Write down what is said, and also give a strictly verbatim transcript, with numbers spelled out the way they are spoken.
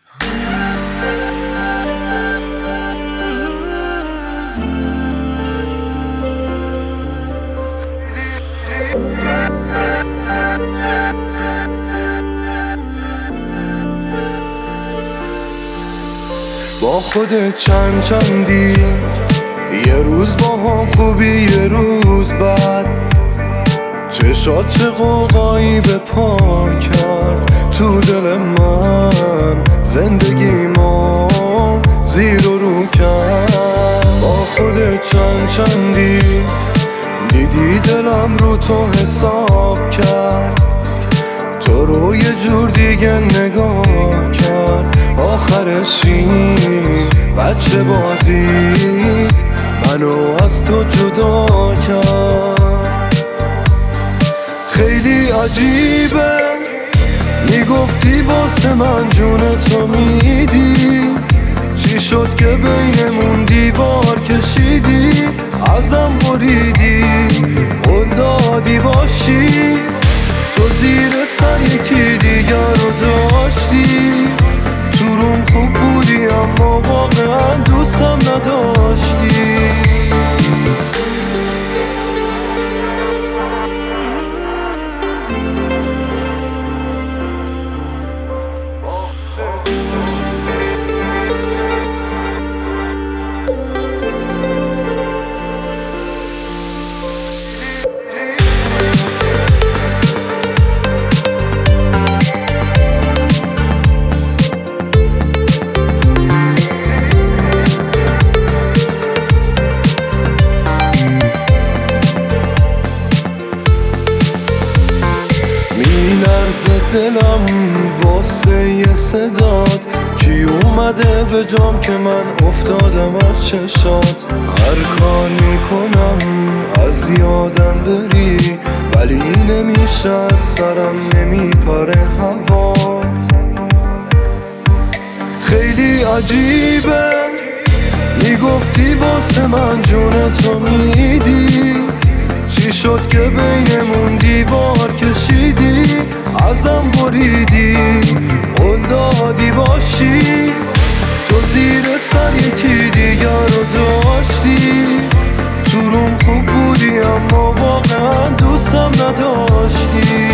با خودت چند چندی، یه روز با هم خوبی یه روز بعد، چشات چه قوقایی به پا کرد تو دل من، زندگی ما زیر و رو کرد. با خودت چند چندی، دیدی دلم رو تو حساب کرد، تو رو یه جور دیگه نگاه کرد. آخرش این بچه بازیت منو از تو جدا کرد. خیلی عجیبه، میگفتی واسه من جون تو میدی، چی شد که بینمون دیوار کشیدی، ازم بریدی، قول دادی باشی، تو زیر سر یکی دیگر رو داشتی، تو روم خوب بودی اما واقعا دوستم نداشتی. میلرزه دلم واسه یه صدات، کی اومده به جام که من افتادم از چشات. هر کار میکنم از یادم بری، ولی نمیشه از سرم نمیپره هوات. خیلی عجیبه، میگفتی واسه من جون تو میدی، چی شد که بینمون دیوار کشیدی، ازم بریدی، قول دادی باشی، تو زیر سر یکی دیگر رو داشتی، تو روم خوب بودی اما واقعا دوستم نداشتی.